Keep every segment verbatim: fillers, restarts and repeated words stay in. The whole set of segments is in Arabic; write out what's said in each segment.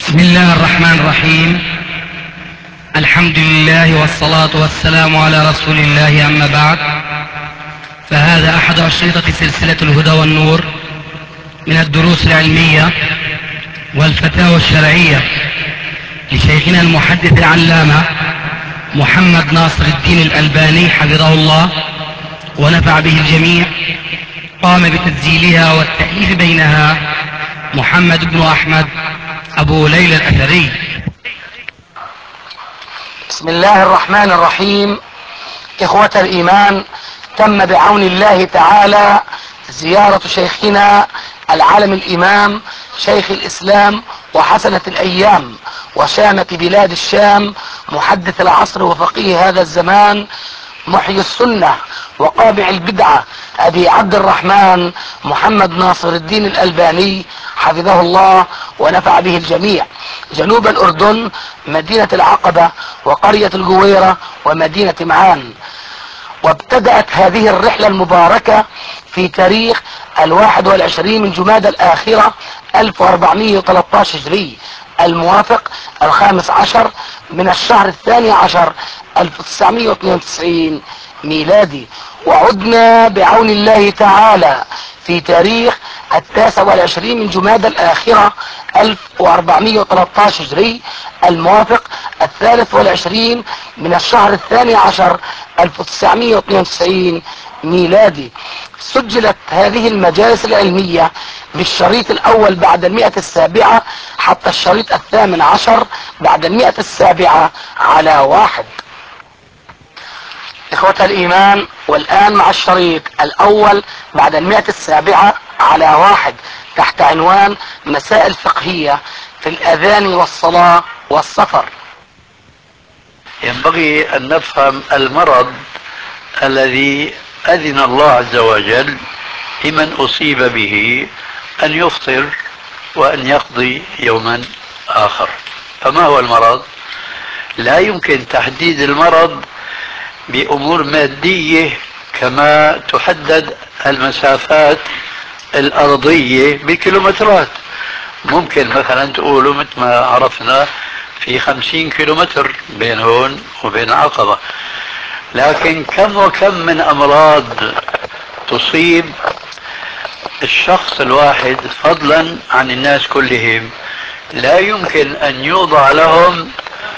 بسم الله الرحمن الرحيم. الحمد لله والصلاة والسلام على رسول الله، أما بعد، فهذا أحد أشرطة سلسلة الهدى والنور من الدروس العلمية والفتاوى الشرعية لشيخنا المحدث العلامة محمد ناصر الدين الألباني حفظه الله ونفع به الجميع. قام بتسجيلها والتأليف بينها محمد بن أحمد أبو ليلى الأثري. بسم الله الرحمن الرحيم. إخوة الإيمان، تم بعون الله تعالى زيارة شيخنا العالم الإمام شيخ الإسلام وحسنة الأيام وشامة بلاد الشام، محدث العصر وفقيه هذا الزمان، محيي السنة وقامع البدعة، أبي عبد الرحمن محمد ناصر الدين الألباني حفظه الله ونفع به الجميع، جنوب الأردن، مدينة العقبة وقرية الجويرة ومدينة معان. وابتدأت هذه الرحلة المباركة في تاريخ الواحد والعشرين من جمادى الآخرة ألف وأربعمائة وثلاثة عشر هجري، الموافق الخامس عشر من الشهر الثاني عشر ألف وتسعمائة واثنين وتسعين ميلادي. وعدنا بعون الله تعالى في تاريخ التاسع والعشرين من جمادى الآخرة ألف وأربعمائة وثلاثة عشر هجري، الموافق الثالث والعشرين من الشهر الثاني عشر ألف وتسعمائة واثنين وتسعين ميلادي. سجلت هذه المجالس العلمية بالشريط الأول بعد المئة السابعة حتى الشريط الثامن عشر بعد المئة السابعة على واحد. إخوة الإيمان، والآن مع الشريط الأول بعد المئة السابعة على واحد تحت عنوان مسائل فقهية في الأذان والصلاة والسفر. ينبغي أن نفهم المرض الذي أذن الله عز وجل لمن أصيب به أن يفطر وأن يقضي يوما آخر. فما هو المرض؟ لا يمكن تحديد المرض بأمور مادية كما تحدد المسافات الأرضية بكيلومترات. ممكن مثلا تقولوا مثل ما عرفنا في خمسين كيلومتر بين هون وبين عقبة، لكن كم وكم من أمراض تصيب الشخص الواحد فضلا عن الناس كلهم، لا يمكن أن يوضع لهم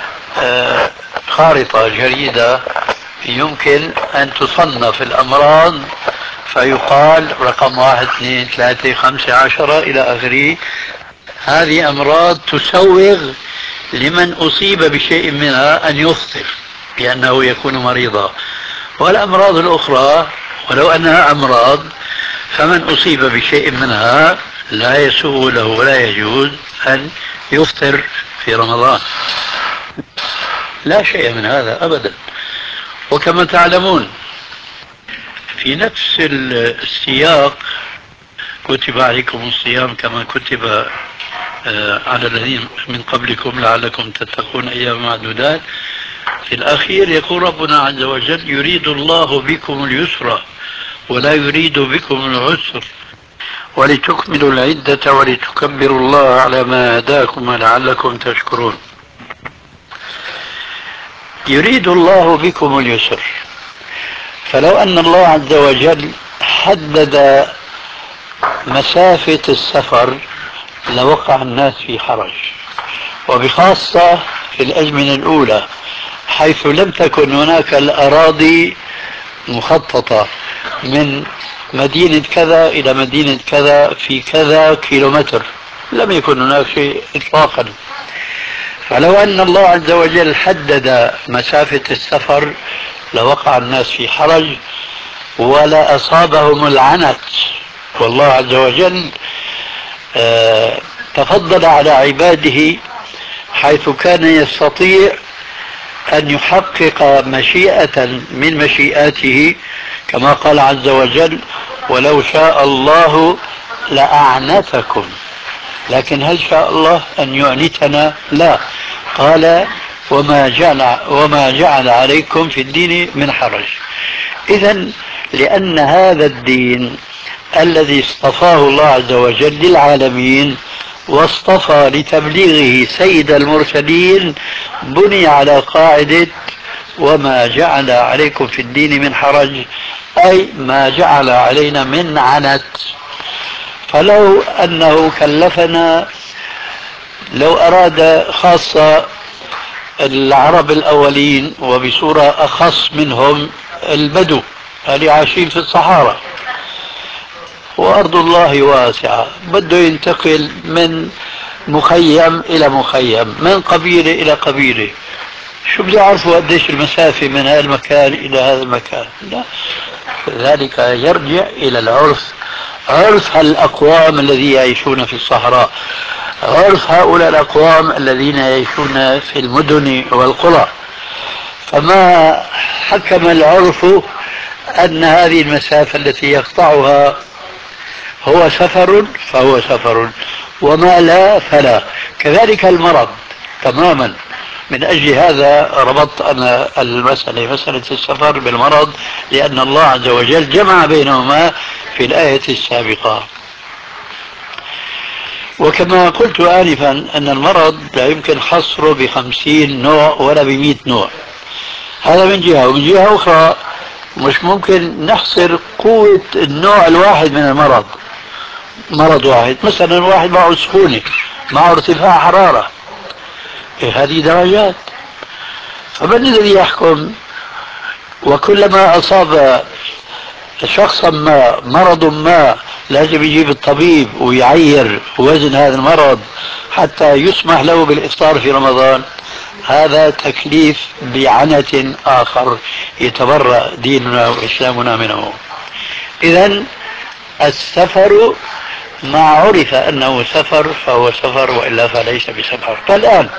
خارطة جريدة يمكن أن تصنف الأمراض فيقال رقم واحد اثنين ثلاثة خمسة عشرة إلى آخره. هذه أمراض تسوغ لمن أصيب بشيء منها أن يفطر لأنه يكون مريضا، والأمراض الأخرى ولو أنها أمراض فمن أصيب بشيء منها لا يسوغ له ولا يجوز أن يفطر في رمضان. لا شيء من هذا أبدا. وكما تعلمون في نفس السياق كتب عليكم الصيام كما كتب على الذين من قبلكم لعلكم تتقون أيام معدودات. في الأخير يقول ربنا عز وجل يريد الله بكم اليسر ولا يريد بكم العسر ولتكملوا العدة ولتكبروا الله على ما هداكم ولعلكم تشكرون. يريد الله بكم اليسر، فلو أن الله عز وجل حدد مسافة السفر لوقع الناس في حرج، وبخاصة في الأزمنة الأولى حيث لم تكن هناك الأراضي مخططة من مدينة كذا إلى مدينة كذا في كذا كيلومتر، لم يكن هناك شيء إطلاقا. فلو أن الله عز وجل حدد مسافة السفر لوقع الناس في حرج ولا أصابهم العنت. والله عز وجل آه تفضل على عباده حيث كان يستطيع أن يحقق مشيئة من مشيئاته كما قال عز وجل ولو شاء الله لأعنتكم، لكن هل شاء الله أن يعنتنا؟ لا. قال وما جعل, وما جعل عليكم في الدين من حرج. إذن لأن هذا الدين الذي اصطفاه الله عز وجل للعالمين واصطفى لتبليغه سيد المرسلين بني على قاعدة وما جعل عليكم في الدين من حرج، أي ما جعل علينا من عنت. فلو أنه كلفنا، لو أراد خاصة العرب الأولين وبصورة أخص منهم البدو اللي عايشين في الصحراء، وأرض الله واسعة، بده ينتقل من مخيم إلى مخيم، من قبيلة إلى قبيلة، شو بده يعرفوا قديش المسافة من هذا المكان إلى هذا المكان؟ لا، ذلك يرجع إلى العرف، عرف الأقوام الذين يعيشون في الصحراء، عرف هؤلاء الأقوام الذين يعيشون في المدن والقرى. فما حكم العرف أن هذه المسافة التي يقطعها هو سفر فهو سفر، وما لا فلا. كذلك المرض تماما. من أجل هذا ربطت أنا المسألة مسألة السفر بالمرض، لأن الله عز وجل جمع بينهما في الآية السابقة. وكما قلت آنفا أن المرض لا يمكن حصره بخمسين نوع ولا بمئة نوع، هذا من جهة. ومن جهة أخرى مش ممكن نحصر قوة النوع الواحد من المرض. مرض واحد مثلا، واحد معه سخونة، معه ارتفاع حرارة، إيه هذه درجات. فمن الذي يحكم؟ وكلما أصاب شخصا ما مرض ما لازم يجيب الطبيب ويعير وزن هذا المرض حتى يسمح له بالإفطار في رمضان. هذا تكليف بعنة آخر يتبرأ ديننا وإسلامنا منه. إذن السفر ما عرف أنه سفر فهو سفر، وإلا فليس بسفر. فالآن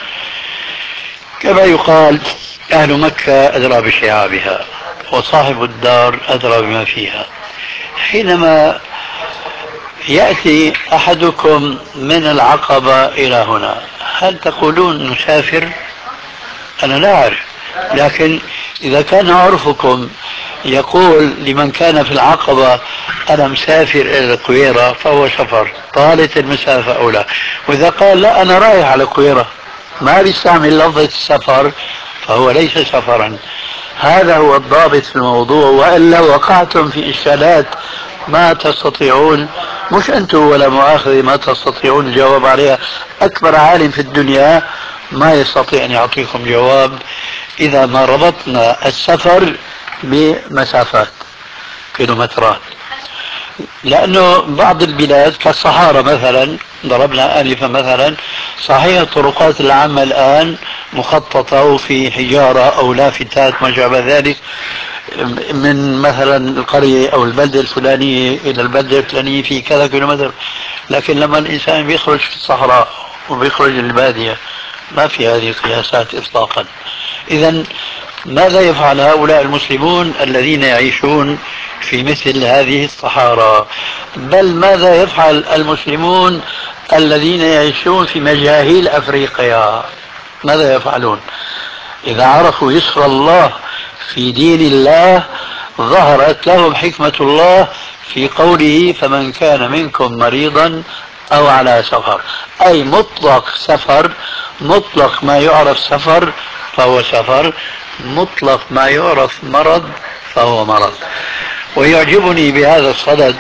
كما يقال أهل مكة أدرى بشعابها وصاحب الدار أدرى بما فيها. حينما يأتي أحدكم من العقبة إلى هنا، هل تقولون نسافر؟ أنا لا أعرف، لكن إذا كان عرفكم يقول لمن كان في العقبة أنا مسافر إلى الكويرة فهو سفر، طالت المسافة أو لا. وإذا قال لا أنا رايح على الكويرة، ما بيستعمل لفظة السفر، فهو ليس سفرا. هذا هو الضابط في الموضوع، وإلا وقعتم في إشكالات ما تستطيعون، مش أنتم ولا مؤاخذة، ما تستطيعون الجواب عليها. أكبر عالم في الدنيا ما يستطيع أن يعطيكم جواب إذا ما ربطنا السفر بمسافات كيلومترات. لأنه بعض البلاد كالصحارى مثلا، ضربنا آنفا مثلا، صحيح الطرقات العامة الآن مخططة وفي حجارة أو لافتات ما شابه ذلك من مثلا القرية أو البلدة الفلانية إلى البلدة الفلانية في كذا كيلومتر، لكن لما الإنسان بيخرج في الصحراء وبيخرج البادية ما في هذه القياسات إطلاقا. إذن ماذا يفعل هؤلاء المسلمون الذين يعيشون في مثل هذه الصحارى؟ بل ماذا يفعل المسلمون الذين يعيشون في مجاهيل أفريقيا؟ ماذا يفعلون؟ إذا عرفوا يسر الله في دين الله ظهرت لهم حكمة الله في قوله فمن كان منكم مريضا أو على سفر، أي مطلق سفر، مطلق ما يعرف سفر فهو سفر، مطلق ما يعرف مرض فهو مرض. ويعجبني بهذا الصدد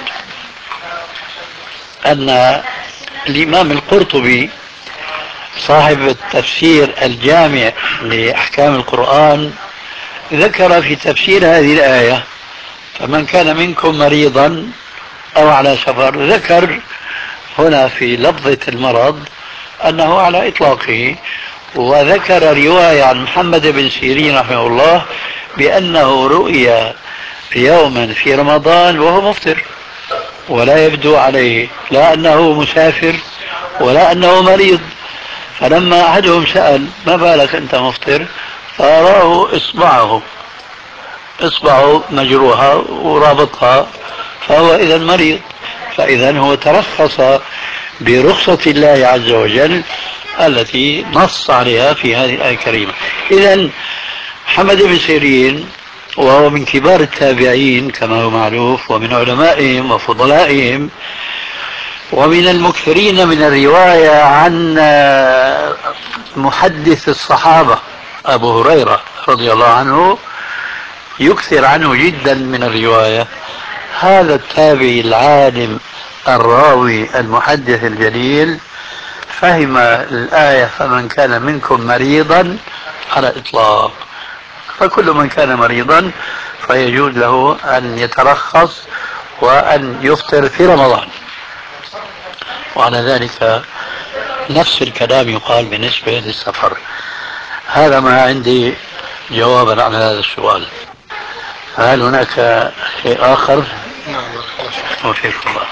أن الإمام القرطبي صاحب التفسير الجامع لأحكام القرآن ذكر في تفسير هذه الآية فمن كان منكم مريضا أو على سفر، ذكر هنا في لفظة المرض أنه على إطلاقه، وذكر رواية عن محمد بن سيرين رحمه الله بأنه رؤيا يوما في رمضان وهو مفطر ولا يبدو عليه لا أنه مسافر ولا أنه مريض. فلما أحدهم سأل ما بالك أنت مفطر؟ فأراه إصبعه إصبعه مجروحة ورابطها، فهو إذا مريض. فإذا هو ترخص برخصة الله عز وجل التي نص عليها في هذه الآية الكريمة. إذا محمد بن سيرين وهو من كبار التابعين كما هو معروف ومن علمائهم وفضلائهم، ومن المكثرين من الرواية عن محدث الصحابة أبو هريرة رضي الله عنه، يكثر عنه جدا من الرواية. هذا التابعي العالم الراوي المحدث الجليل فهم الآية فمن كان منكم مريضا على إطلاق، فكل من كان مريضا فيجوز له أن يترخص وأن يفطر في رمضان. وعلى ذلك نفس الكلام يقال بالنسبة للسفر. هذا ما عندي جوابا على هذا السؤال. هل هناك شيء آخر؟ نعم. وفيكم الله.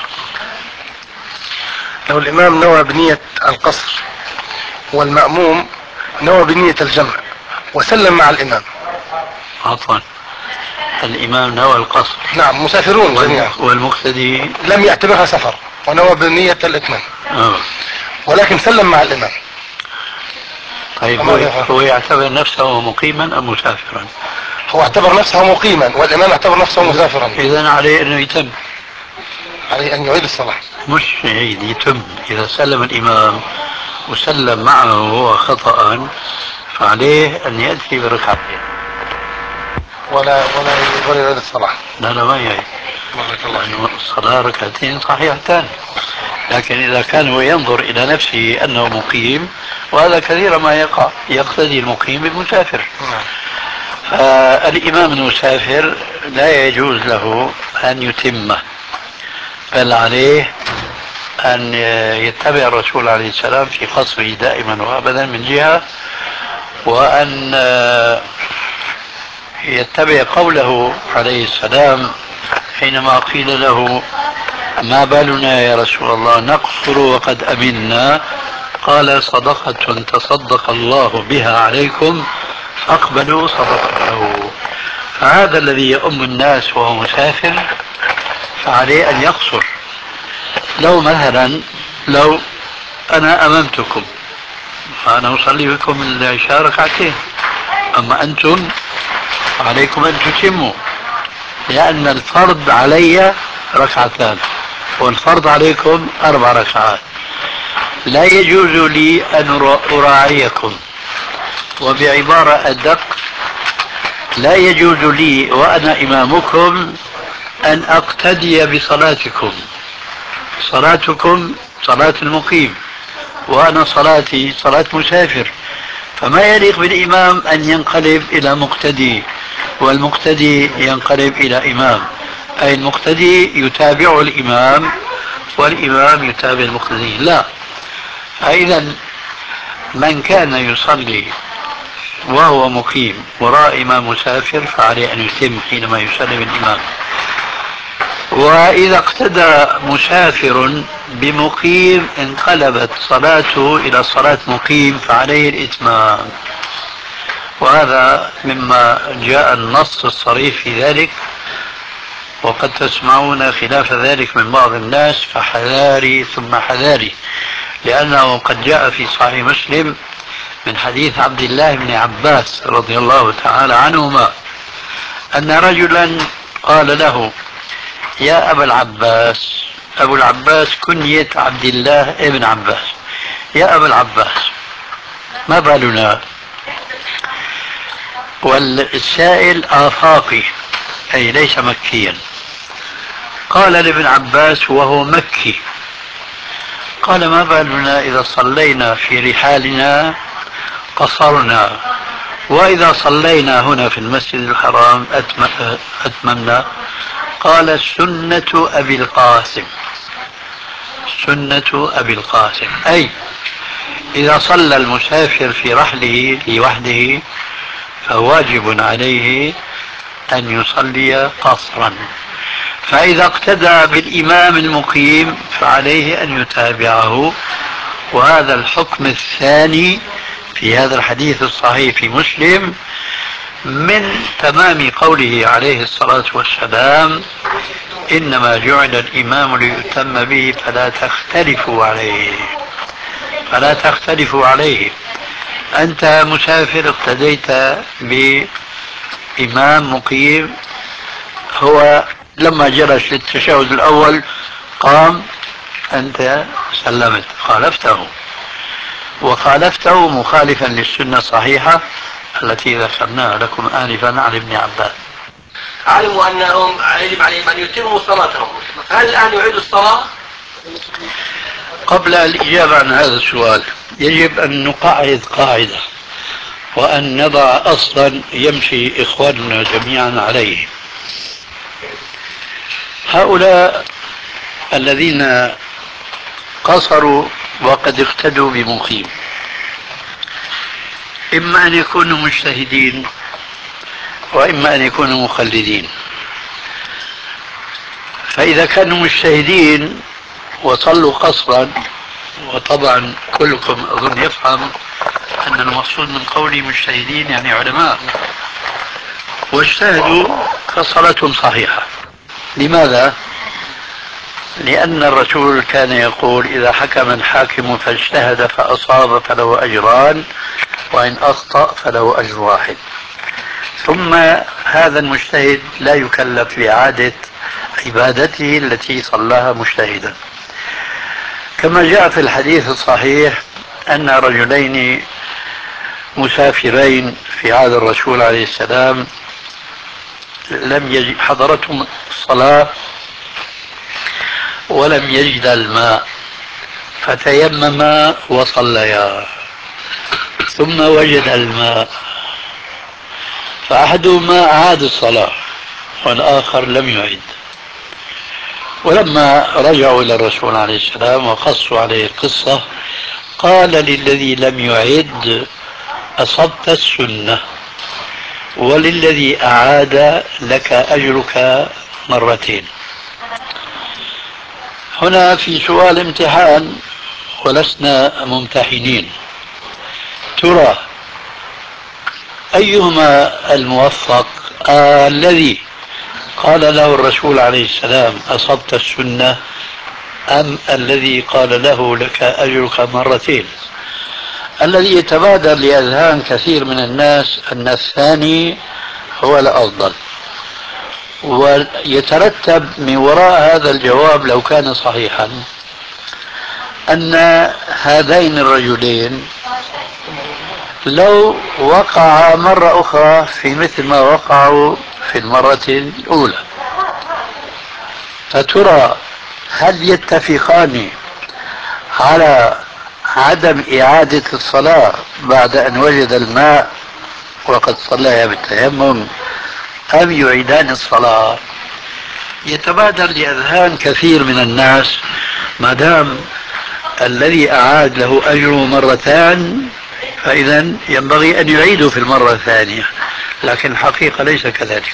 لو الإمام نوى بنية القصر والمأموم نوى بنية الجمع وسلم مع الإمام. عفوا، الإمام نوى القصر. نعم، مسافرون جميعا. والمقتدي لم يعتبرها سفر ونوى بنية الإتمام. آه. ولكن سلم مع الإمام. طيب هو, هو يعتبر نفسه مقيما أم مسافرا؟ هو اعتبر نفسه مقيما والإمام اعتبر نفسه مسافرا. إذن عليه أنه يتم، عليه أن يعيد الصلاة. مش يعيد، يتم. إذا سلم الإمام وسلم معه هو خطأ فعليه أن يأتي بركعتين. ولا ولا ولا يعيد الصلاة. لا لا، ما يعيد، لأنه الصلاة ركعتين صحيحتان. لكن إذا كان هو ينظر إلى نفسه أنه مقيم، وهذا كثيرا ما يقع، يقتدي المقيم بالمسافر. فالإمام المسافر لا يجوز له أن يتمه، بل عليه أن يتبع الرسول عليه السلام في قصره دائما وأبدا من جهة، وأن يتبع قوله عليه السلام حينما قيل له ما بالنا يا رسول الله نقصر وقد أمنا، قال صدقة تصدق الله بها عليكم فاقبلوا صدقته. فهذا الذي يؤم الناس وهو مسافر فعليه أن يقصر. لو مثلا لو أنا أممتكم فأنا أصلي بكم العشاء ركعتين، أما أنتم عليكم أن تتموا، لأن الفرض علي ركعتان والفرض عليكم أربع ركعات. لا يجوز لي أن أراعيكم، وبعبارة أدق لا يجوز لي وأنا إمامكم أن أقتدي بصلاتكم. صلاتكم صلاة المقيم وأنا صلاتي صلاة مسافر، فما يليق بالإمام أن ينقلب إلى مقتدي والمقتدي ينقلب إلى إمام، أي المقتدي يتابع الإمام والإمام يتابع المقتدي. لا، فإذا من كان يصلي وهو مقيم وراء إمام مسافر فعليه أن يتم حينما يسلم الإمام. وإذا اقتدى مسافر بمقيم انقلبت صلاته إلى صلاة مقيم فعليه الإتمام. وهذا مما جاء النص الصريح في ذلك، وقد تسمعون خلاف ذلك من بعض الناس، فحذاري ثم حذاري، لأنه قد جاء في صحيح مسلم من حديث عبد الله بن عباس رضي الله تعالى عنهما أن رجلا قال له يا أبا العباس، أبو العباس كنية عبد الله ابن عباس، يا أبا العباس ما بالنا؟ والسائل آفاقي أي ليس مكيا. قال لابن عباس وهو مكي، قال ما بالنا إذا صلينا في رحالنا قصرنا، وإذا صلينا هنا في المسجد الحرام أتممنا؟ قال سنة أبي القاسم، سنة أبي القاسم، أي إذا صلى المسافر في رحله لوحده فواجب عليه أن يصلي قصرا، فإذا اقتدى بالإمام المقيم فعليه أن يتابعه. وهذا الحكم الثاني في هذا الحديث الصحيح في مسلم من تمام قوله عليه الصلاة والسلام إنما جعل الإمام ليؤتم به فلا تختلفوا عليه، فلا تختلفوا عليه. أنت مسافر اقتديت بإمام مقيم، هو لما جلس للتشهد الأول قام أنت سلمت، خالفته، وخالفته مخالفا للسنة الصحيحة التي ذكرناها لكم آنفا عن ابن عباس. علموا أنهم يجب عليهم أن يتموا صلاتهم، هل الآن يعيدوا الصلاة؟ قبل الإجابة عن هذا السؤال يجب أن نقعد قاعدة وأن نضع أصلا يمشي إخواننا جميعا عليه. هؤلاء الذين قصروا وقد اقتدوا بمقيم إما أن يكونوا مجتهدين وإما أن يكونوا مقلدين. فإذا كانوا مجتهدين وصلوا قصرا، وطبعا كلكم أظن يفهم أن المقصود من قولي مجتهدين يعني علماء، واجتهدوا فصلاتهم صحيحة. لماذا؟ لأن الرسول كان يقول إذا حكم الحاكم فاجتهد فأصاب فله أجران وإن أخطأ فله أجر واحد. ثم هذا المجتهد لا يكلف بإعادة عبادته التي صلاها مجتهدا، كما جاء في الحديث الصحيح أن رجلين مسافرين في عهد الرسول عليه السلام لم يجد حضرتهم الصلاة ولم يجد الماء فتيمما وصليا، ثم وجد الماء فأحدهما أعاد الصلاة والآخر لم يعد. ولما رجعوا إلى الرسول عليه السلام وقصوا عليه القصة قال للذي لم يعد أصبت السنة، وللذي أعاد لك أجرك مرتين. هنا في سؤال امتحان ولسنا ممتحنين، ترى أيهما الموفق؟ آه الذي قال له الرسول عليه السلام أصبت السنة، أم الذي قال له لك أجرك مرتين؟ الذي يتبادر لأذهان كثير من الناس أن الثاني هو الأفضل، ويترتب من وراء هذا الجواب لو كان صحيحا أن هذين الرجلين لو وقعا مرة أخرى في مثل ما وقعوا في المرة الأولى، فترى هل يتفقان على عدم إعادة الصلاة بعد أن وجد الماء وقد صلى بالتيمم، أم يعيدان الصلاة؟ يتبادر لأذهان كثير من الناس ما دام الذي أعاد له أجره مرتان فإذا ينبغي أن يعيده في المرة الثانية، لكن الحقيقة ليس كذلك.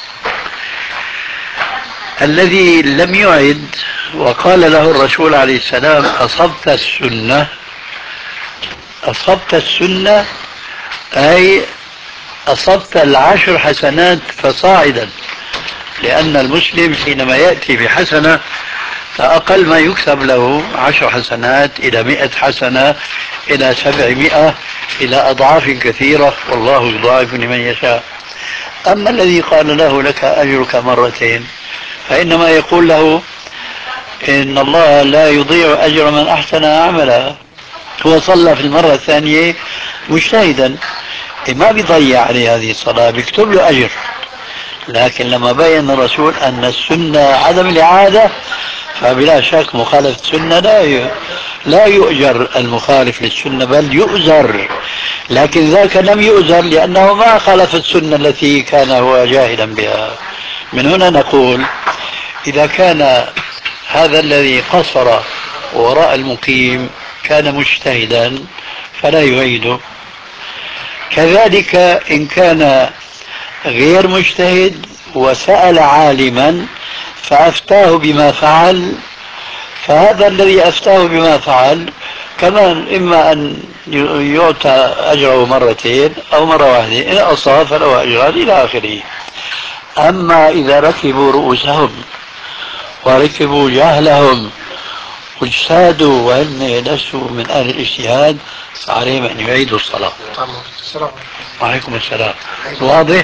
الذي لم يعد وقال له الرسول عليه السلام أصبت السنة، أصبت السنة أي أصبت العشر حسنات فصاعدا، لأن المسلم حينما يأتي بحسنة فأقل ما يكتب له عشر حسنات إلى مئة حسنة إلى سبعمائة إلى أضعاف كثيرة، والله يضاعف لمن يشاء. أما الذي قال له لك أجرك مرتين فإنما يقول له إن الله لا يضيع أجر من أحسن عملا، هو صلى في المرة الثانية مجتهدا ما بيضيع عليه هذه الصلاة، بيكتب له أجر. لكن لما بين الرسول أن السنة عدم الإعادة فبلا شك مخالفة السنة لا لا يؤجر المخالف للسنة بل يؤزر، لكن ذاك لم يؤزر لأنه ما خالف السنة التي كان هو جاهلا بها. من هنا نقول إذا كان هذا الذي قصر وراء المقيم كان مجتهدا فلا يعيده، كذلك إن كان غير مجتهد وسأل عالما فأفتاه بما فعل، فهذا الذي أفتاه بما فعل كمان إما أن يعطى أجره مرتين أو مرة واحدة، إن أصاب فله أجران إلى آخره. أما إذا ركبوا رؤوسهم وركبوا جهلهم واجتهدوا وهم لسوا من أهل الاجتهاد فعليهم أن يعيدوا الصلاة. وعليكم السلام. واضح؟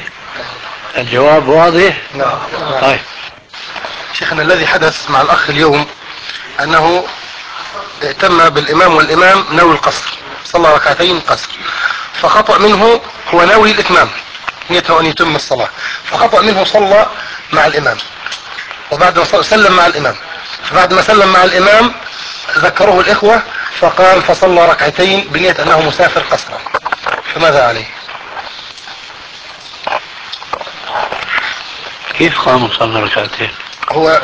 الجواب واضح؟ نعم. طيب شيخنا الذي حدث مع الأخ اليوم انه اهتم بالامام والامام نوي القصر، صلى ركعتين قصر، فخطأ منه هو ناوي الاتمام، نيته ان يتم الصلاة، فخطأ منه صلى مع الامام، وبعد ما سلم مع الامام، فبعد ما سلم مع الامام ذكره الاخوة فقال فصلى ركعتين بنية انه مسافر قصرا، فماذا عليه؟ كيف قام صلى ركعتين؟ هو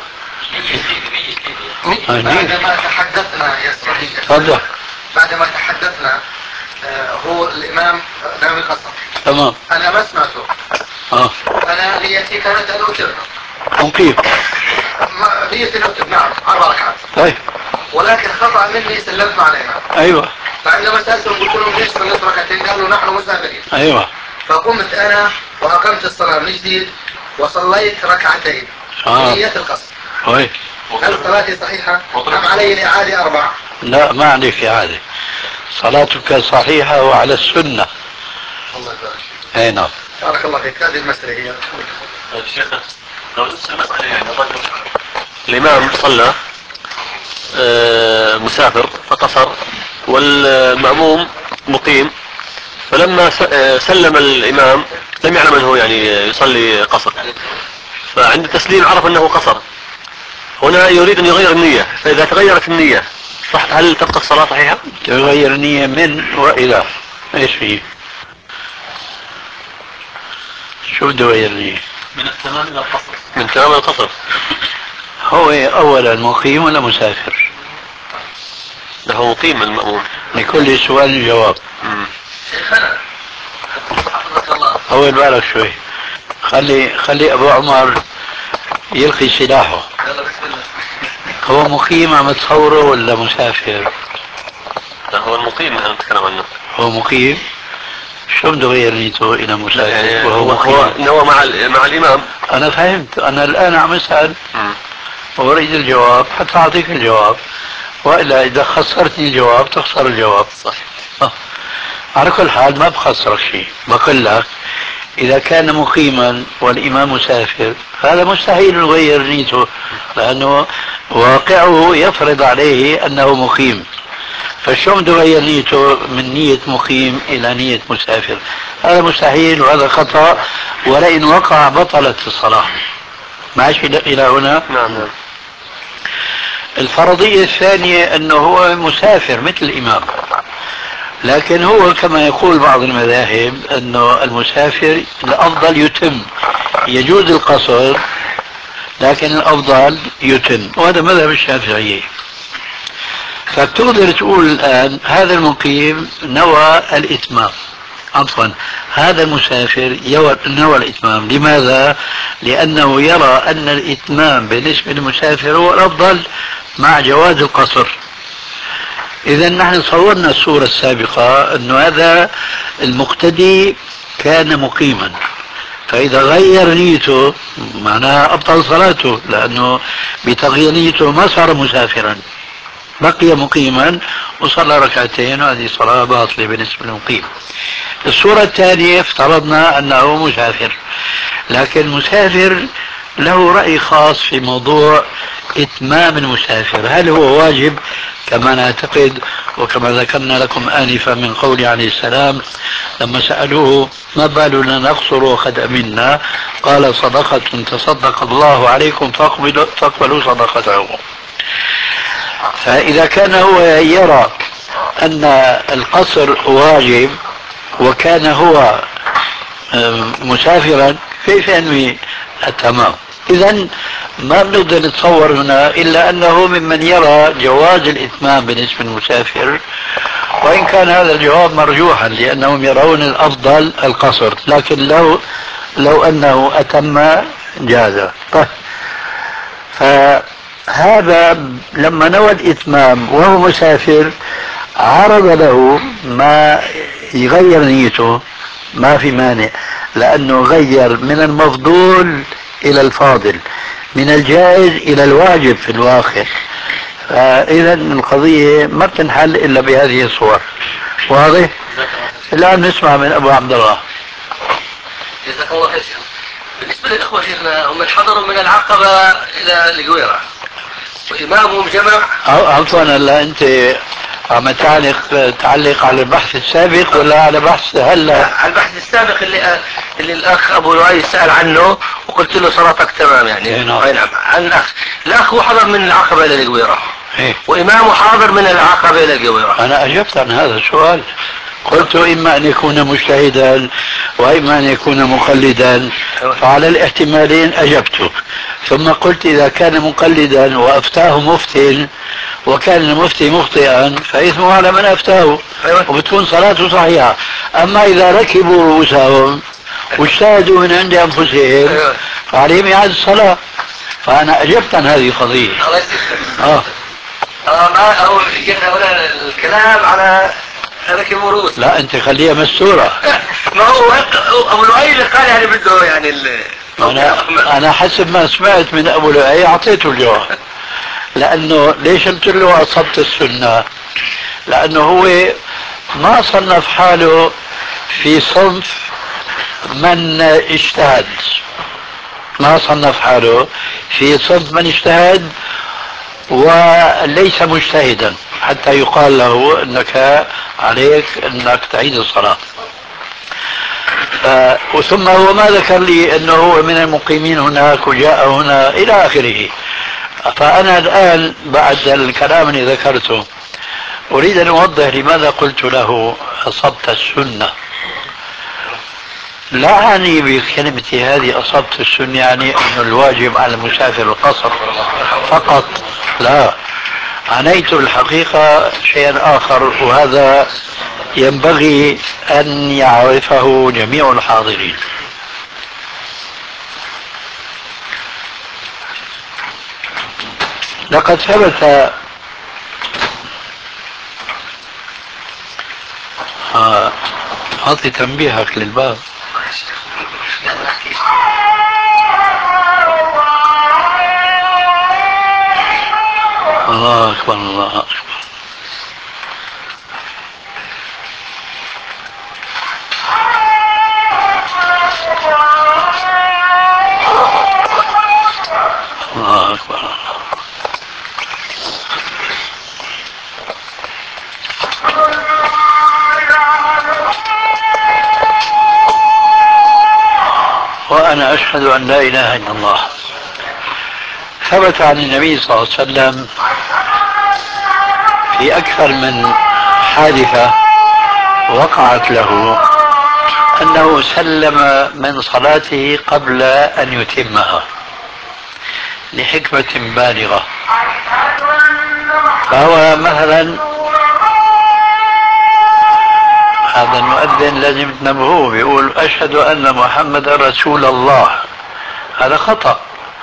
بعدما تحدثنا يا اسرائيل تفضل. بعدما تحدثنا آه هو الامام ناوي القصر، تمام. انا ما سمعته. اه انا نيتي كانت ان اوتر، مقيم. ما- نيتي ان اوتر، نعم اربع ركعات، طيب. ولكن خطأ مني سلمت مع الامام، ايوه فعندما سألتهم قلت لهم ليش صليت ركعتين؟ قالوا نحن مسافرين. ايوه. فقمت انا واقمت الصلاة من جديد وصليت ركعتين آه. بنية القصر. طيب. هل صلاتي صحيحة ام علي الاعادة اربع؟ لا ما عليك إعادة، صلاتك صحيحة وعلى السنة. الله يبارك. اي نعم. بارك الله فيك. هذه المسألة هي. الشيخ لو نفس المسألة يعني الرجل الإمام صلى آه، مسافر فقصر والمأموم مقيم، فلما س- آه، سلم الإمام لم يعلم أنه يعني يصلي قصر، فعند التسليم عرف أنه قصر، هنا يريد أن يغير النية، فإذا تغيرت النية صح هل تبقى الصلاة صحيحة؟ تغير نية من وإلى ايش فيه؟ شو بده يغير نية؟ من التمام إلى القصر. من تمام إلى القصر. هو اولا مقيم ولا مسافر؟ له مقيم المأموم. لكل سؤال جواب. شيخنا حفظك الله. طول بالك شوي، خلي خلي ابو عمر يلقي سلاحه. يلا بسم الله. هو مقيم عم تصوره ولا مسافر؟ لا هو المقيم اللي نتكلم عنه. هو مقيم. شو بده يغير نيته الى مسافر يعني وهو هو مقيم؟ هو نوى مع مع الإمام. انا فهمت، انا الان عم اسال مم. واريد الجواب حتى اعطيك الجواب، والا اذا خسرتني الجواب تخسر الجواب. صح. آه. على كل حال ما بخسرك شيء، بقول لك اذا كان مقيما والامام مسافر هذا مستحيل يغير نيته، لانه واقعه يفرض عليه انه مقيم، فشلون بده يغير نيته من نية مقيم إلى نية مسافر؟ هذا مستحيل وهذا خطأ، ولئن وقع بطلت الصلاة. ماشي إلى هنا؟ نعم نعم. الفرضية الثانية أنه هو مسافر مثل الإمام، لكن هو كما يقول بعض المذاهب أنه المسافر الأفضل يتم، يجوز القصر لكن الأفضل يتم، وهذا مذهب الشافعية. فبتقدر تقول الآن هذا المقيم نوى الإتمام، عفوا هذا المسافر نوى الإتمام. لماذا؟ لأنه يرى أن الإتمام بالنسبة للمسافر هو الأفضل مع جواز القصر. إذا نحن صورنا الصورة السابقة أن هذا المقتدي كان مقيما، فإذا غير نيته معناها أبطل صلاته، لأنه بتغيير نيته ما صار مسافرا، بقي مقيما وصلى ركعتين، وهذه صلاة باطلة بالنسبة للمقيم. الصورة الثانية افترضنا أنه مسافر، لكن المسافر له رأي خاص في موضوع إتمام المسافر، هل هو واجب كما نعتقد وكما ذكرنا لكم آنفا من قول عليه السلام لما سألوه ما بالنا نقصر وقد أمنا، قال صدقة تصدق الله عليكم فاقبلوا, فاقبلوا صدقته. فإذا كان هو يرى أن القصر واجب وكان هو مسافرا كيف ينوي التمام؟ إذا ما بنقدر نتصور هنا إلا أنه ممن يرى جواز الإتمام بالنسبة للمسافر، وإن كان هذا الجواب مرجوحا لأنهم يرون الأفضل القصر، لكن لو لو أنه أتم جاز. طيب، فهذا لما نوى الإتمام وهو مسافر عرض له ما يغير نيته، ما في مانع، لأنه غير من المفضول إلى الفاضل، من الجائز إلى الواجب في الواقع. فإذا القضية ما بتنحل إلا بهذه الصور. واضح؟ الآن نسمع من أبو عبد الله. جزاك الله خير شيخ. بالنسبة للإخوة شيخنا هم حضروا من العقبة إلى القويرة، وإمامهم جمع. عفوا هلا أنت عم تعلق تعلق على البحث السابق ولا على بحث هلا؟ على البحث السابق اللي اللي الأخ أبو لؤي سأل عنه وقلت له صلاتك تمام يعني. إيه نعم. أي نعم. عن الأخ الأخ هو حضر من العقبة إلى القويرة. إيه؟ وإمامه حاضر من العقبة إلى القويرة. أنا أجبت عن هذا السؤال، قلت إما أن يكون مجتهدا وإما أن يكون مقلدا، فعلى الاحتمالين أجبت. ثم قلت إذا كان مقلدا وأفتاه مفتٍ وكان المفتي مخطئا فإثمه على من أفتاه وبتكون صلاته صحيحة. أما إذا ركبوا رؤوسهم واجتهدوا من عند أنفسهم فعليهم إعادة الصلاة. فأنا أجبت عن هذه القضية. الله يسلمك. آه. آه ما أو هنا الكلام على ركبوا رؤوس. لا أنت خليها مستورة. ما هو أبو لؤي اللي قال يعني بده يعني ال أنا أنا حسب ما سمعت من أبو لؤي أعطيته الجواب. لأنه ليش قلت له أصبت السنة؟ لأنه هو ما صنف حاله في صنف من اجتهد، ما صنف حاله في صنف من اجتهد وليس مجتهدا حتى يقال له انك عليك انك تعيد الصلاة. وثم هو ما ذكر لي انه هو من المقيمين هناك وجاء هنا الى اخره. فانا الان بعد الكلام اللي ذكرته اريد ان اوضح لماذا قلت له اصبت السنة. لا أعني بكلمتي هذه أصبت السنة يعني أن الواجب على المسافر القصر فقط، لا، عنيت الحقيقة شيئا آخر وهذا ينبغي أن يعرفه جميع الحاضرين. لقد ثبت آه، أعطي تنبيهك للباب. الله أكبر الله أكبر. الله أكبر. وأنا أشهد أن لا إله إلا الله. ثبت عن النبي صلى الله عليه وسلم في أكثر من حادثة وقعت له أنه سلم من صلاته قبل أن يتمها لحكمة بالغة. فهو مثلا هذا المؤذن لازم تنبهوه بيقول أشهد أن محمد رسول الله، هذا خطأ.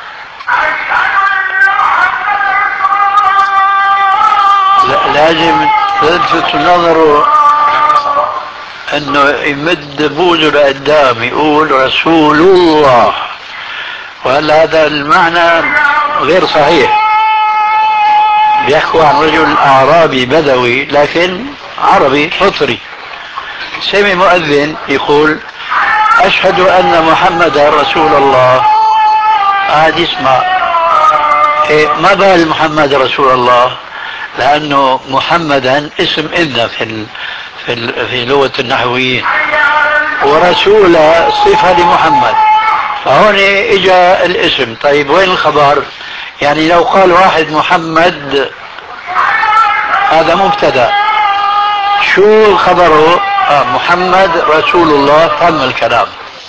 لازم تلفت نظره انه يمد بوزه لقدام يقول رسول الله، وهلا هذا المعنى غير صحيح. بيحكوا عن رجل اعرابي بدوي لكن عربي فطري سمع مؤذن يقول اشهد ان محمد رسول الله، قاعد يسمع إيه ما بال محمد رسول الله؟ لأنه محمدا اسم إن في ال في ال في لغة النحويين، ورسول صفة لمحمد، فهون إجا الاسم. طيب وين الخبر؟ يعني لو قال واحد محمد هذا مبتدأ، شو خبره؟ آه محمد رسول الله، تم الكلام.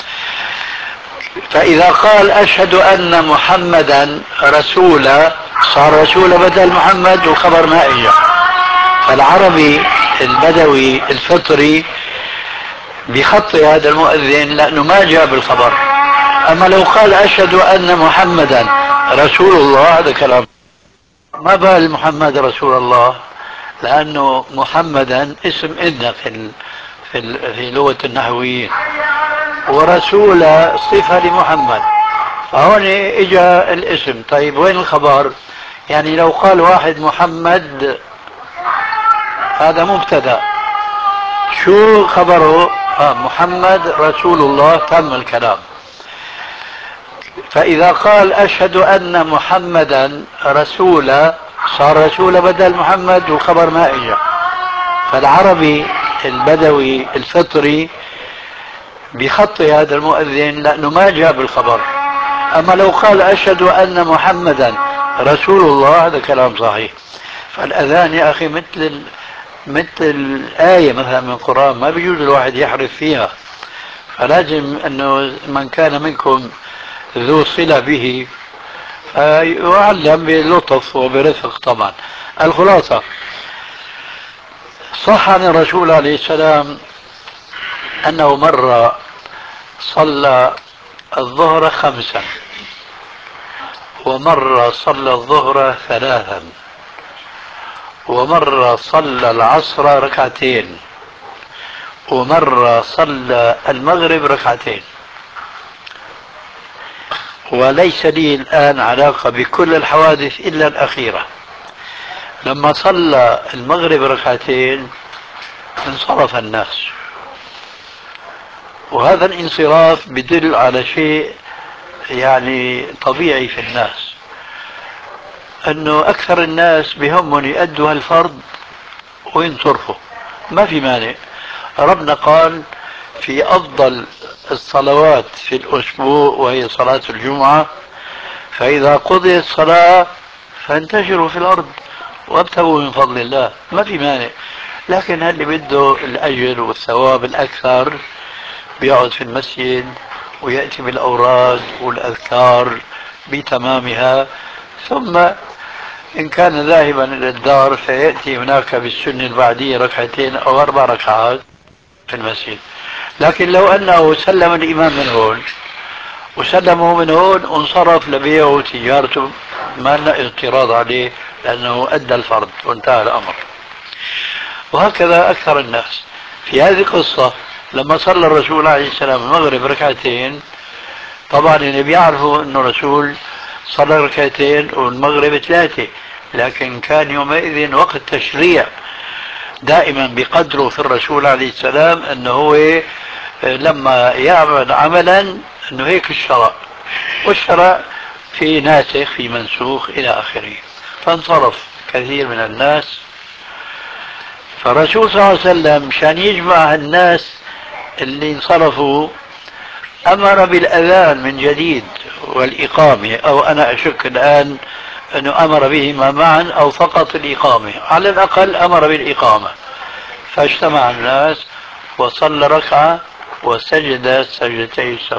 فإذا قال أشهد أن محمدا رسولا صار رسول بدل محمد والخبر ما إجا. فالعربي البدوي الفطري بخطي هذا المؤذن لأنه ما جاب الخبر. أما لو قال أشهد أن محمدا رسول الله هذا كلام. ما بال محمد رسول الله؟ لأنه محمدا اسم إن في ال في, ال في لغة النحويين، ورسول صفة لمحمد، فهون اجا الاسم. طيب وين الخبر؟ يعني لو قال واحد محمد هذا مبتدأ، شو خبره؟ آه محمد رسول الله، تم الكلام. فإذا قال أشهد أن محمدا رسولا صار رسول بدل محمد والخبر ما إجا. فالعربي البدوي الفطري بخطي هذا المؤذن لأنه ما جاب الخبر. أما لو قال أشهد أن محمدا رسول الله هذا كلام صحيح. فالأذان يا أخي مثل مثل الآية مثلا من القرآن ما بيجوز الواحد يحرف فيها. فلازم أنه من كان منكم ذو صلة به فيعلم بلطف وبرفق. طبعا الخلاصة صح عن الرسول عليه السلام أنه مرة صلى الظهر خمسا ومرة صلى الظهر ثلاثا ومرة صلى العصر ركعتين ومرة صلى المغرب ركعتين. وليس لي الآن علاقة بكل الحوادث إلا الأخيرة. لما صلى المغرب ركعتين انصرف الناس، وهذا الانصراف بدل على شيء يعني طبيعي في الناس، أنه أكثر الناس بهمهم يؤدوا هالفرض وينصرفوا. ما في مانع. ربنا قال في أفضل الصلوات في الأسبوع وهي صلاة الجمعة فإذا قضيت الصلاة فانتشروا في الأرض وابتغوا من فضل الله. ما في مانع. لكن اللي بده الأجر والثواب الأكثر بيقعد في المسجد ويأتي بالأوراد والأذكار بتمامها، ثم إن كان ذاهبا إلى الدار فيأتي هناك بالسنة البعدية ركعتين أو أربع ركعات في المسجد. لكن لو أنه سلم الإمام من هون وسلمه من هون وانصرف لبيعه وتجارته ما لنا اعتراض عليه لأنه أدى الفرض وانتهى الأمر. وهكذا أكثر الناس. في هذه القصة لما صلى الرسول عليه السلام المغرب ركعتين، طبعا اللي بيعرفوا أنه الرسول صلى ركعتين والمغرب ثلاثة، لكن كان يومئذ وقت تشريع دائما بقدره في الرسول عليه السلام أنه هو لما يعمل عملا أنه هيك الشرع، والشرع في ناسخ في منسوخ إلى آخره. فانصرف كثير من الناس. فالرسول صلى الله عليه وسلم مشان يجمع الناس اللي انصرفوا أمر بالأذان من جديد والإقامة، أو أنا أشك الآن أنه أمر بهما معا أو فقط الإقامة. على الأقل أمر بالإقامة. فاجتمع الناس وصلى ركعة وسجد سجدتي السهو.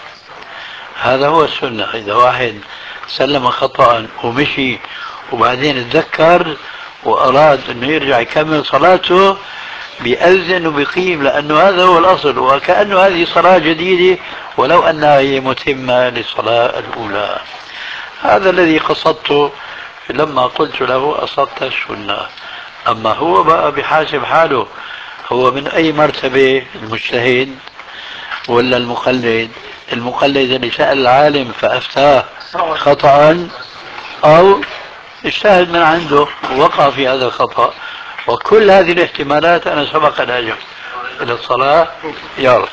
هذا هو السنة. إذا واحد سلم خطأ ومشي وبعدين تذكر وأراد أنه يرجع يكمل صلاته بيأذن وبيقيم، لأنه هذا هو الأصل، وكأنه هذه صلاة جديدة ولو أنها هي متمة للصلاة الأولى. هذا الذي قصدته لما قلت له أصبت السنة. أما هو بقى بحاسب حاله، هو من أي مرتبة، المجتهد ولا المقلد؟ المقلد اللي سأل العالم فأفتاه خطأ، أو اجتهد من عنده ووقع في هذا الخطأ. وكل هذه الاحتمالات أنا سبق أن أجبت. إلى الصلاة يا رب.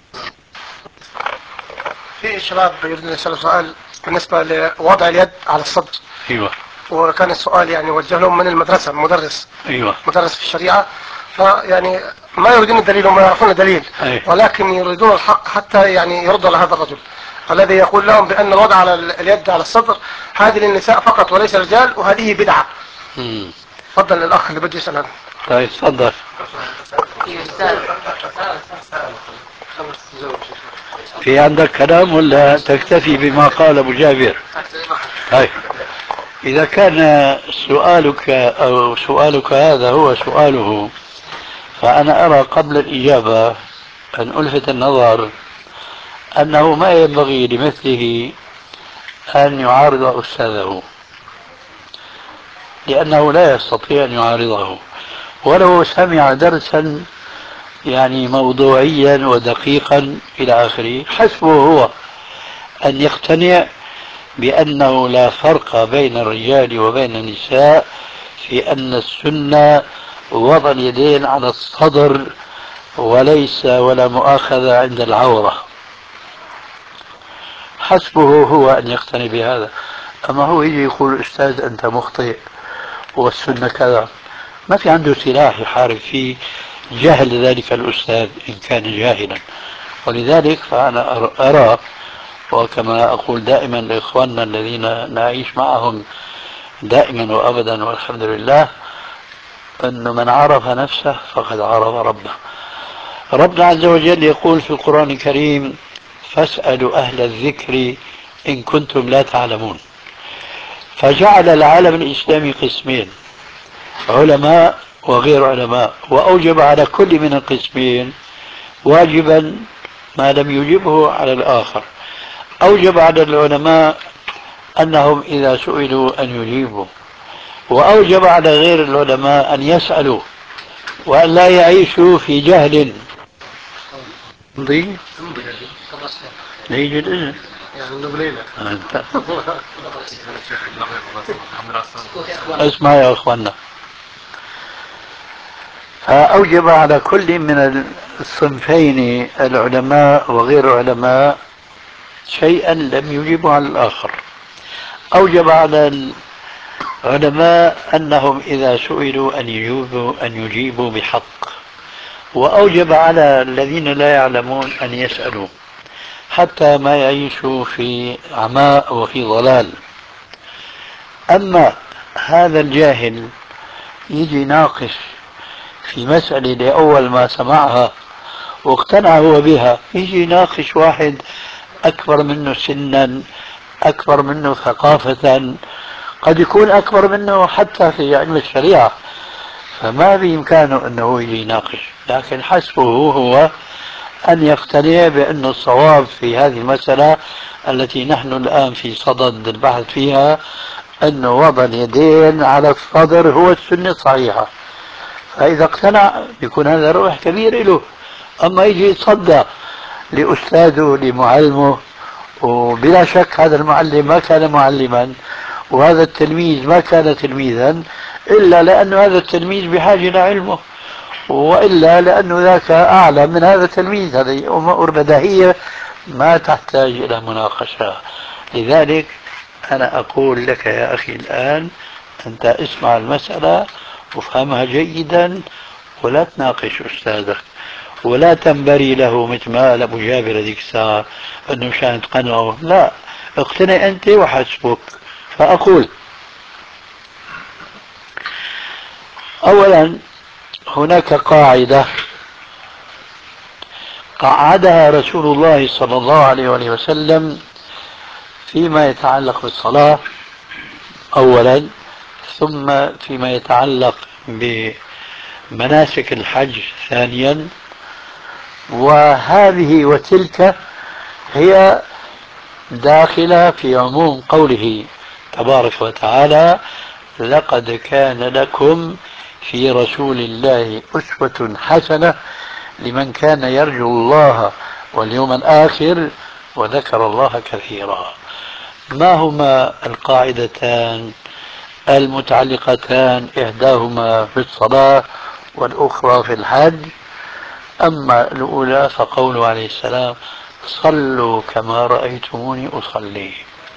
في شباب يريدون يسألوا سؤال بالنسبة لوضع اليد على الصدر. أيوة. وكان السؤال يعني وجه لهم من المدرسة، مدرس أيوة. مدرس في الشريعة، فيعني ما يريدون الدليل وما يعرفون الدليل. أيوة. ولكن يريدون الحق حتى يعني يرد على هذا الرجل الذي يقول لهم بأن الوضع على اليد على الصدر هذه للنساء فقط وليس الرجال، وهذه بدعة. تفضل الأخ اللي بده يسأل هذا. طيب تفضل. في عندك كلام ولا تكتفي بما قال أبو جابر؟ طيب إذا كان سؤالك أو سؤالك هذا هو سؤاله، فأنا أرى قبل الإجابة أن ألفت النظر أنه ما ينبغي لمثله أن يعارض أستاذه، لأنه لا يستطيع أن يعارضه. ولو سمع درسا يعني موضوعيا ودقيقا إلى آخره حسبه هو أن يقتنع بأنه لا فرق بين الرجال وبين النساء في أن السنة وضع اليدين على الصدر وليس ولا مؤاخذة عند العورة. حسبه هو أن يقتني بهذا. أما هو يجي يقول أستاذ أنت مخطئ والسنة كذا، ما في عنده سلاح يحارب فيه جهل ذلك الأستاذ إن كان جاهلا. ولذلك فأنا أرى، وكما أقول دائما لإخواننا الذين نعيش معهم دائما وأبدا والحمد لله، أن من عرف نفسه فقد عرف ربه. ربنا عز وجل يقول في القرآن الكريم: فاسألوا أهل الذكر إن كنتم لا تعلمون. فجعل العالم الإسلامي قسمين: علماء وغير علماء، وأوجب على كل من القسمين واجبا ما لم يجبه على الآخر. أوجب على العلماء أنهم إذا سئلوا أن يجيبوا، وأوجب على غير العلماء أن يسألوا وأن لا يعيشوا في جهل. امضي ليجي الإذن اسمع يا أخوانا. فأوجب على كل من الصنفين العلماء وغير العلماء شيئا لم يجيبه على الآخر. أوجب على العلماء أنهم إذا سئلوا أن يجيبوا, أن يجيبوا بحق، وأوجب على الذين لا يعلمون أن يسألوا حتى ما يعيشوا في عماء وفي ضلال. أما هذا الجاهل يجي ناقش في مسألة لأول ما سمعها واقتنع هو بها، يجي ناقش واحد أكبر منه سنا، أكبر منه ثقافة، قد يكون أكبر منه حتى في علم الشريعة، فما بإمكانه أنه يجي يناقش. لكن حسبه هو أن يقتنع بأن الصواب في هذه المسألة التي نحن الآن في صدد البحث فيها، أن وضع اليدين على الصدر هو السنة الصحيحة. فإذا اقتنع يكون هذا ربح كبير له. أما يجي يتصدى لأستاذه لمعلمه، وبلا شك هذا المعلم ما كان معلما وهذا التلميذ ما كان تلميذا إلا لأن هذا التلميذ بحاجة إلى علمه، وإلا لأنه ذاك أعلم من هذا التلميذ. هذه أمور بديهية ما تحتاج إلى مناقشة. لذلك أنا أقول لك يا أخي الآن، أنت اسمع المسألة وفهمها جيدا، ولا تناقش أستاذك ولا تنبري له مثل ما قال أبو جابر هذيك الساعة أنه مشان تقنعه. لا، اقتنع أنت وحسبك. فأقول أولا هناك قاعدة قعدها رسول الله صلى الله عليه وسلم فيما يتعلق بالصلاة أولا، ثم فيما يتعلق بمناسك الحج ثانيا، وهذه وتلك هي داخلة في عموم قوله تبارك وتعالى: لقد كان لكم في رسول الله أسوة حسنة لمن كان يرجو الله واليوم الآخر وذكر الله كثيرا. ما هما القاعدتان المتعلقتان؟ إحداهما في الصلاة والأخرى في الحج. أما الأولى فقوله عليه السلام: صلوا كما رأيتموني أصلي،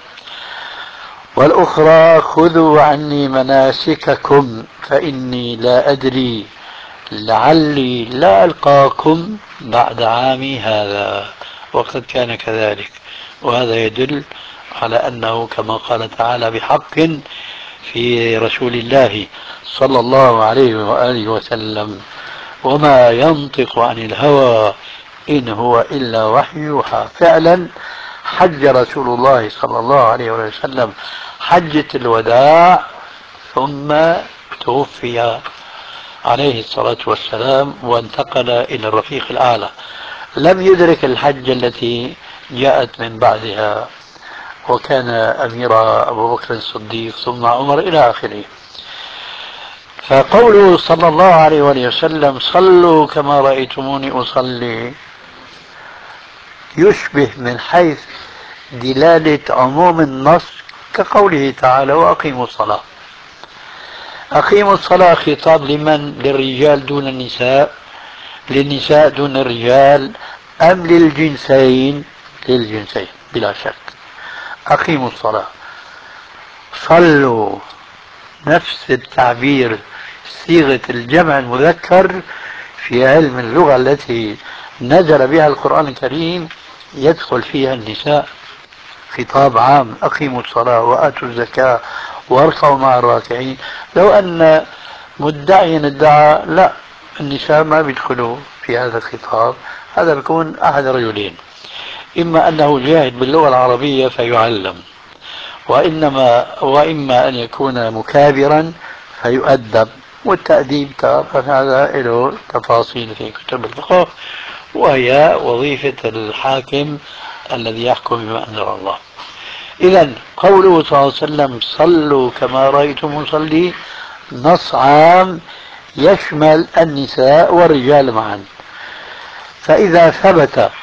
والأخرى: خذوا عني مناسككم فإني لا أدري لعلي لا ألقاكم بعد عامي هذا. وقد كان كذلك، وهذا يدل على أنه كما قال تعالى بحق في رسول الله صلى الله عليه وآله وسلم: وما ينطق عن الهوى إن هو إلا وحي يوحى. فعلا حج رسول الله صلى الله عليه وسلم حجة الوداع ثم توفي عليه الصلاة والسلام وانتقل إلى الرفيق الأعلى. لم يدرك الحجة التي جاءت من بعدها، وكان أمير أبو بكر الصديق ثم عمر إلى آخره. فقوله صلى الله عليه وسلم: صلوا كما رأيتموني أصلي، يشبه من حيث دلالة عموم النص كقوله تعالى: وأقيموا الصلاة. أقيموا الصلاة خطاب لمن؟ للرجال دون النساء، للنساء دون الرجال، أم للجنسين؟ للجنسين بلا شك. أقيموا الصلاة. صلوا نفس التعبير، صيغة الجمع المذكر في علم اللغة التي نزل بها القرآن الكريم يدخل فيها النساء خطاب عام. أقيموا الصلاة وآتوا الزكاة واركعوا مع الراكعين. لو أن مدعيا ادعى لا النساء ما بيدخلوا في هذا الخطاب، هذا بيكون أحد رجلين: إما أنه جاهد باللغة العربية فيعلم، وإنما وإما أن يكون مكابرا فيؤدب. والتأديب هذا له تفاصيل في كتب الفقه، وهي وظيفة الحاكم الذي يحكم بما أنزل الله. إذا قوله صلى الله عليه وسلم صلوا كما رأيتم مصلي نص عام يشمل النساء والرجال معا. فإذا ثبت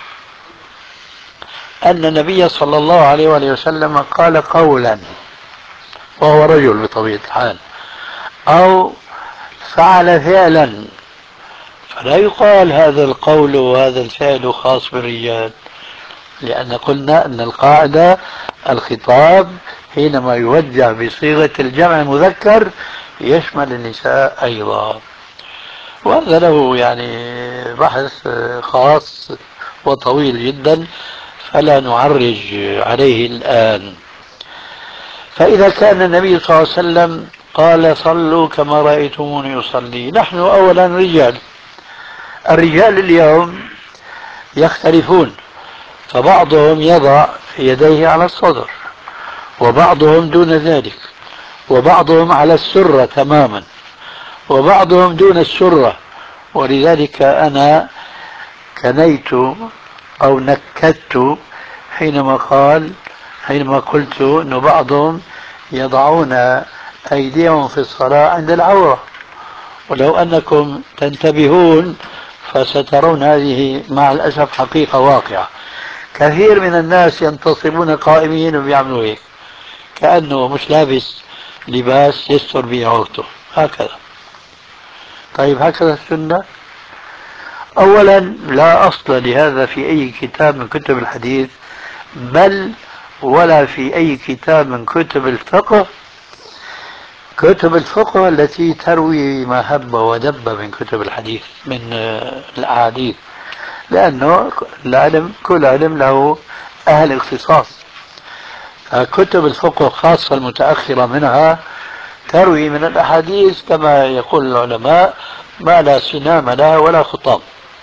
أن النبي صلى الله عليه وآله وسلم قال قولا وهو رجل بطبيعة الحال، أو فعل فعلا، فلا يقال هذا القول وهذا الفعل خاص بالرجال، لأن قلنا أن القاعدة الخطاب حينما يوجه بصيغة الجمع المذكر يشمل النساء أيضا. وهذا له يعني بحث خاص وطويل جدا فلا نعرج عليه الآن. فإذا كان النبي صلى الله عليه وسلم قال صلوا كما رأيتموني يصلي، نحن أولا رجال، الرجال اليوم يختلفون، فبعضهم يضع يديه على الصدر، وبعضهم دون ذلك، وبعضهم على السرة تماما، وبعضهم دون السرة. ولذلك أنا كنيت أو نكدت حينما قال حينما قلت أن بعضهم يضعون أيديهم في الصلاة عند العورة. ولو أنكم تنتبهون فسترون هذه مع الأسف حقيقة واقعة. كثير من الناس ينتصبون قائمين وبيعملوا هيك كأنه مش لابس لباس يستر به عورته هكذا. طيب هكذا السنة؟ أولا لا أصل لهذا في أي كتاب من كتب الحديث، بل ولا في أي كتاب من كتب الفقه. كتب الفقه التي تروي ما هب ودب من كتب الحديث من الأحاديث، لأنه العلم كل علم له أهل اختصاص. كتب الفقه خاصة المتأخرة منها تروي من الأحاديث كما يقول العلماء ما لا سنام لها ولا خطام.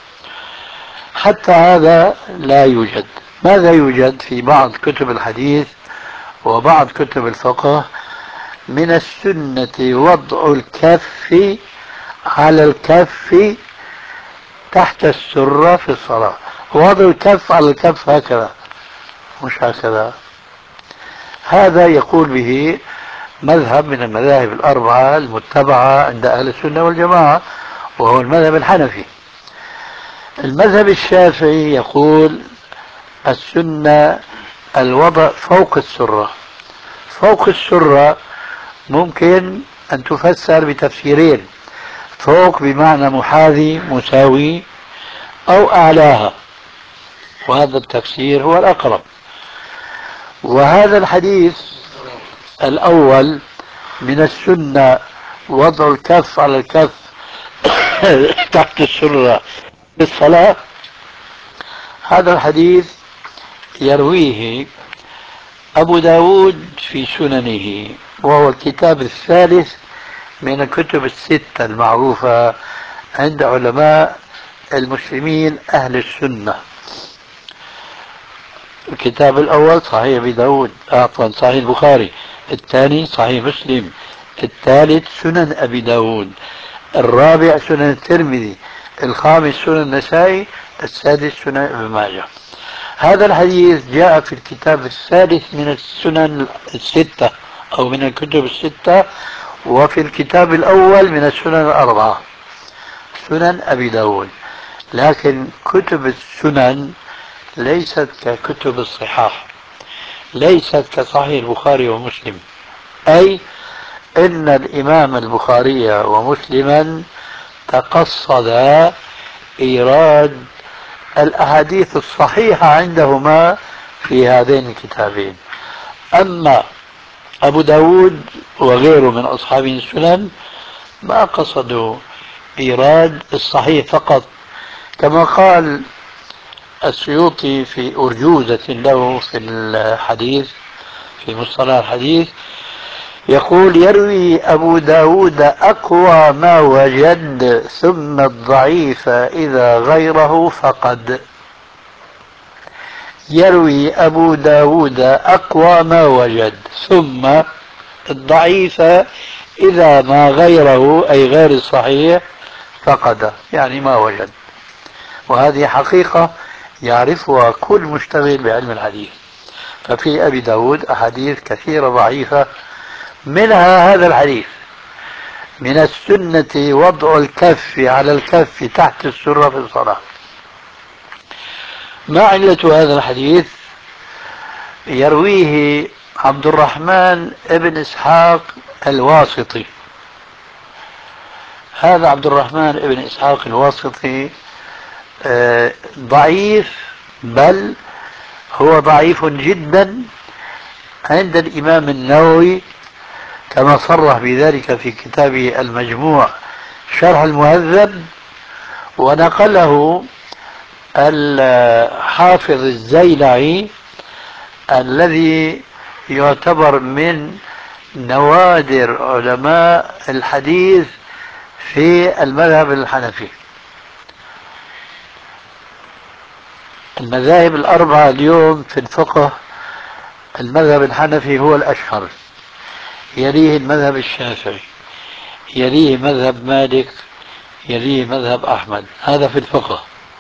حتى هذا لا يوجد. ماذا يوجد في بعض كتب الحديث وبعض كتب الفقه؟ من السنة وضع الكف على الكف تحت السرة في الصلاة. وضع الكف على الكف هكذا مش هكذا. هذا يقول به مذهب من المذاهب الأربعة المتبعة عند أهل السنة والجماعة، وهو المذهب الحنفي. المذهب الشافعي يقول السنة الوضع فوق السرة. فوق السرة ممكن أن تفسر بتفسيرين: فوق بمعنى محاذي مساوي، أو أعلاها، وهذا التفسير هو الأقرب. وهذا الحديث الأول من السنة وضع الكف على الكف تحت السرة بالصلاة، هذا الحديث يرويه أبو داود في سننه، وهو الكتاب الثالث من الكتب الستة المعروفة عند علماء المسلمين أهل السنة. الكتاب الأول صحيح أبي داود، عفوا صحيح البخاري، الثاني صحيح مسلم، الثالث سنن أبي داود، الرابع سنن الترمذي، الخامس سنن النسائي، السادس سنن ابن ماجه. هذا الحديث جاء في الكتاب الثالث من السنن الستة أو من الكتب الستة، وفي الكتاب الأول من السنن الأربعة سنن أبي داود. لكن كتب السنن ليست ككتب الصحاح، ليست كصحيح البخاري ومسلم. أي إن الإمام البخاري ومسلما تقصد إيراد الأحاديث الصحيحة عندهما في هذين الكتابين. أما أبو داود وغيره من أصحاب السنن ما قصدوا إيراد الصحيح فقط، كما قال السيوطي في أرجوزة له في الحديث في مصطلح الحديث، يقول: يروي أبو داود أقوى ما وجد ثم الضعيف إذا غيره فقد. يروي أبو داود أقوى ما وجد ثم الضعيف إذا ما غيره أي غير الصحيح فقد، يعني ما وجد. وهذه حقيقة يعرفها كل مشتغل بعلم الحديث. ففي أبي داود أحاديث كثيرة ضعيفة، منها هذا الحديث: من السنة وضع الكف على الكف تحت السرة في الصلاة. ما علة هذا الحديث؟ يرويه عبد الرحمن ابن إسحاق الواسطي. هذا عبد الرحمن ابن إسحاق الواسطي ضعيف، بل هو ضعيف جدا عند الإمام النووي، كما صرح بذلك في كتابه المجموع شرح المهذب، ونقله الحافظ الزيلعي الذي يعتبر من نوادر علماء الحديث في المذهب الحنفي. المذاهب الأربعة اليوم في الفقه المذهب الحنفي هو الأشهر، يليه المذهب الشافعي، يليه مذهب مالك، يليه مذهب أحمد. هذا في الفقه.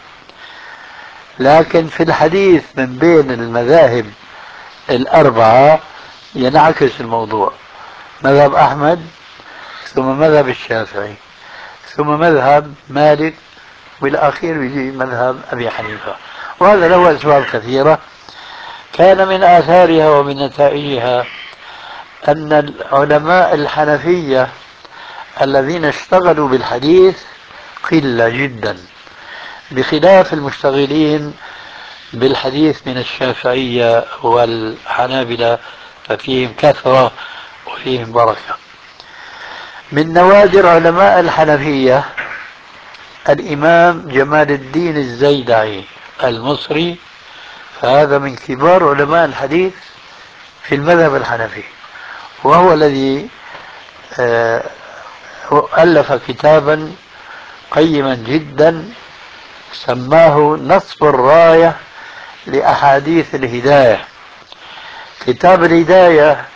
لكن في الحديث من بين المذاهب الأربعة ينعكس الموضوع: مذهب أحمد، ثم مذهب الشافعي، ثم مذهب مالك، والأخير يجي مذهب أبي حنيفة. وهذا له أسباب كثيرة. كان من آثارها ومن نتائجها أن العلماء الحنفية الذين اشتغلوا بالحديث قلة جدا، بخلاف المشتغلين بالحديث من الشافعية والحنابلة، ففيهم كثرة وفيهم بركة. من نوادر علماء الحنفية الإمام جمال الدين الزيلعي المصري، فهذا من كبار علماء الحديث في المذهب الحنفي، وهو الذي ألف كتابا قيما جدا سماه نصب الراية لأحاديث الهداية. كتاب الهداية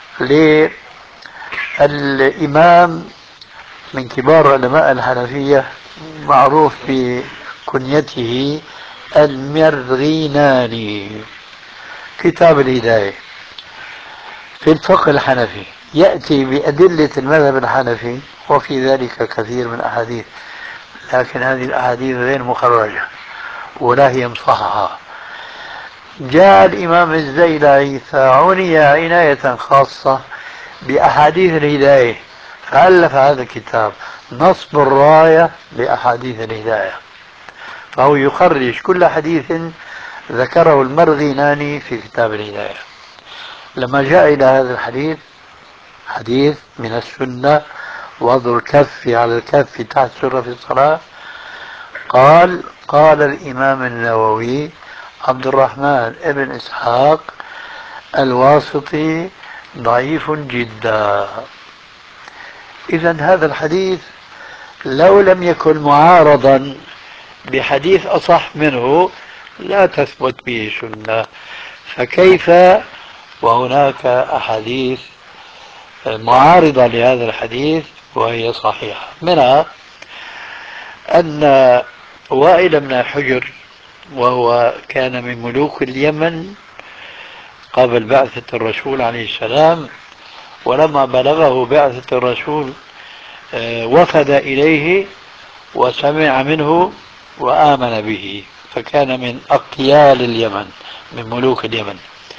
للإمام من كبار علماء الحنفية معروف بكنيته المرغيناني. كتاب الهداية في الفقه الحنفي يأتي بأدلة المذهب الحنفي، وفي ذلك كثير من الأحاديث، لكن هذه الأحاديث غير مخرجة ولا هي مصححة. جاء الإمام الزيلعي فعني عناية خاصة بأحاديث الهداية، فألف هذا الكتاب نصب الراية لأحاديث الهداية، فهو يخرج كل حديث ذكره المرغيناني في كتاب الهداية. لما جاء إلى هذا الحديث، حديث من السنة وضع الكف على الكف تحت سرة في الصلاة، قال قال الإمام النووي عبد الرحمن ابن إسحاق الواسطي ضعيف جدا. إذن هذا الحديث لو لم يكن معارضا بحديث أصح منه لا تثبت به سنة، فكيف وهناك أحاديث معارضة لهذا الحديث وهي صحيحة؟ منها أن وائل بن حجر، وهو كان من ملوك اليمن قبل بعثة الرسول عليه السلام، ولما بلغه بعثة الرسول وفد إليه وسمع منه وآمن به، فكان من أقيال اليمن، من ملوك اليمن.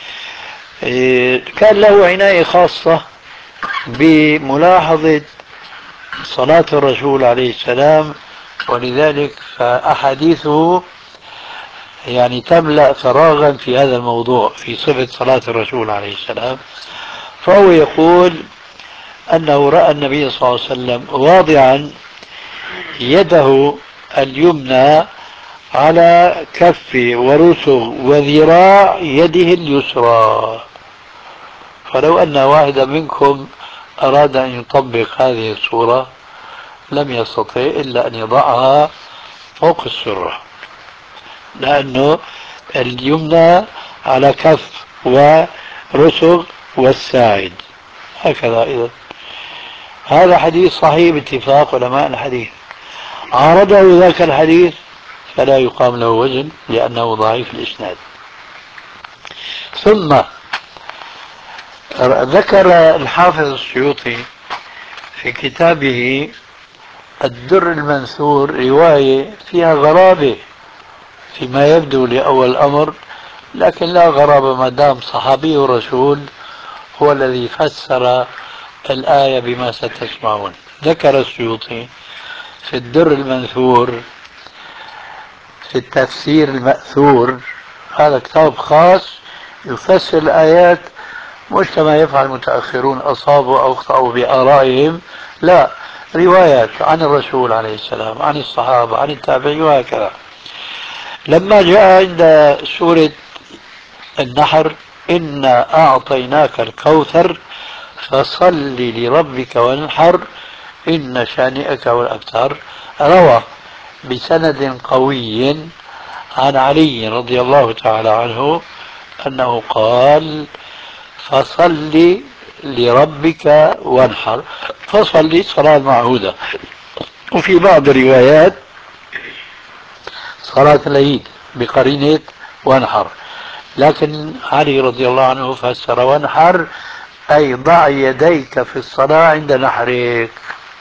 كان له عناية خاصة بملاحظة صلاة الرسول عليه السلام، ولذلك فأحاديثه يعني تملأ فراغا في هذا الموضوع في صفة صلاة الرسول عليه السلام. فهو يقول أنه رأى النبي صلى الله عليه وسلم واضعا يده اليمنى على كف ورسغ وذراع يده اليسرى. فلو أن واحدا منكم أراد أن يطبق هذه الصورة لم يستطع إلا أن يضعها فوق السرة، لأنه اليمنى على كف ورسغ والساعد هكذا. إذا هذا حديث صحيح باتفاق علماء الحديث. عارضه ذاك الحديث فلا يقام له وزن لأنه ضعيف الإسناد. ثم ذكر الحافظ السيوطي في كتابه الدر المنثور رواية فيها غرابة فيما يبدو لأول الأمر، لكن لا غرابة ما دام صحابي الرسول هو الذي فسر الآية بما ستسمعون. ذكر السيوطي في الدر المنثور في التفسير المأثور، هذا كتاب خاص يفسر الآيات مش كما يفعل المتأخرون أصابوا أو أخطأوا بآرائهم، لا، روايات عن الرسول عليه السلام عن الصحابة عن التابعين وهكذا. لما جاء عند سورة النحر إنا أعطيناك الكوثر فصل لربك وانحر إن شانئك هو الأبتر، روى بسند قوي عن علي رضي الله تعالى عنه أنه قال فصل لربك وانحر، فصل صلاة معهودة. وفي بعض الروايات صلاة العيد بقرينة وانحر، لكن علي رضي الله عنه فسر وانحر أي ضع يديك في الصلاة عند نحرك.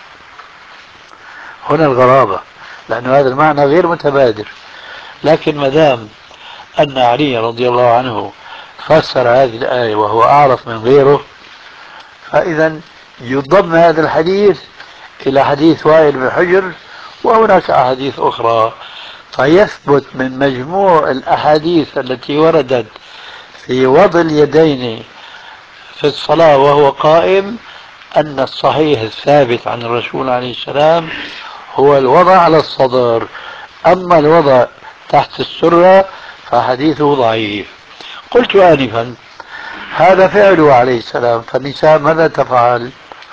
هنا الغرابة، لأن هذا المعنى غير متبادر، لكن مدام أن علي رضي الله عنه فسر هذه الآية وهو أعرف من غيره، فإذا يضم هذا الحديث إلى حديث وائل بن حجر وهناك أحاديث أخرى، فيثبت من مجموع الأحاديث التي وردت في وضع اليدين في الصلاة وهو قائم أن الصحيح الثابت عن الرسول عليه السلام هو الوضع على الصدر، أما الوضع تحت السرة فحديثه ضعيف. قلت آنفا هذا فعله عليه السلام، فالنساء ماذا تفعل؟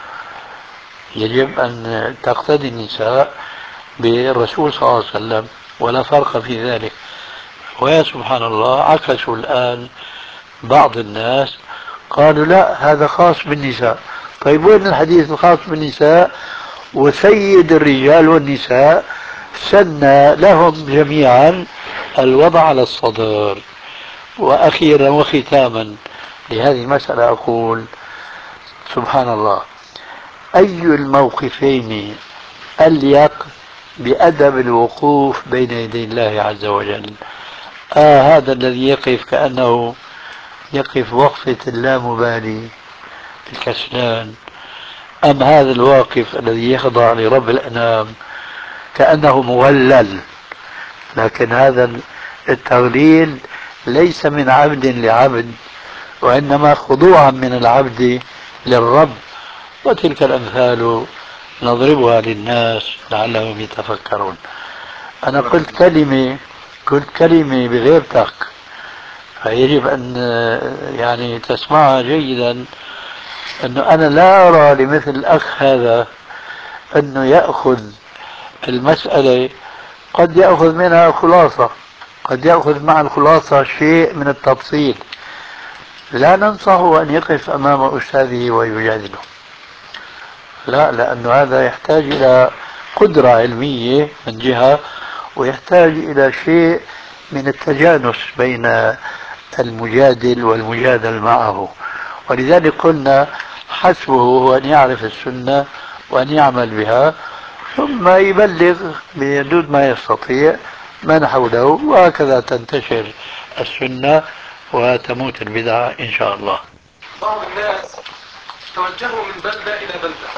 يجب أن تقتدي النساء بالرسول صلى الله عليه وسلم ولا فرق في ذلك. ويا سبحان الله عكسوا الآن بعض الناس قالوا لا هذا خاص بالنساء. طيب وين الحديث الخاص بالنساء وسيد الرجال والنساء سن لهم جميعا الوضع على الصدر؟ وأخيرا وختاما لهذه المسألة أقول سبحان الله، أي الموقفين أليق بأدب الوقوف بين يدي الله عز وجل؟ آه هذا الذي يقف كأنه يقف وقفة اللامبالي الكسلان، أم هذا الواقف الذي يخضع لرب الأنام كأنه مغلل؟ لكن هذا التغليل ليس من عبد لعبد، وإنما خضوعا من العبد للرب. وتلك الأمثال نضربها للناس لعلهم يتفكرون. أنا قلت كلمة قلت كلمة بغير تق، فيجب أن يعني تسمعها جيدا، أنه أنا لا أرى لمثل الأخ هذا أنه يأخذ المسألة، قد يأخذ منها خلاصة، قد يأخذ مع الخلاصة شيء من التفصيل. لا ننصحه أن يقف أمام أستاذه ويجادله، لا، لأنه هذا يحتاج إلى قدرة علمية من جهة، ويحتاج إلى شيء من التجانس بين المجادل والمجادل معه. ولذلك قلنا حسبه هو أن يعرف السنة وأن يعمل بها، ثم يبلغ بحدود ما يستطيع من حوله، وهكذا تنتشر السنة وتموت البدعة إن شاء الله. بعض الناس توجهوا من بلدة إلى بلدة،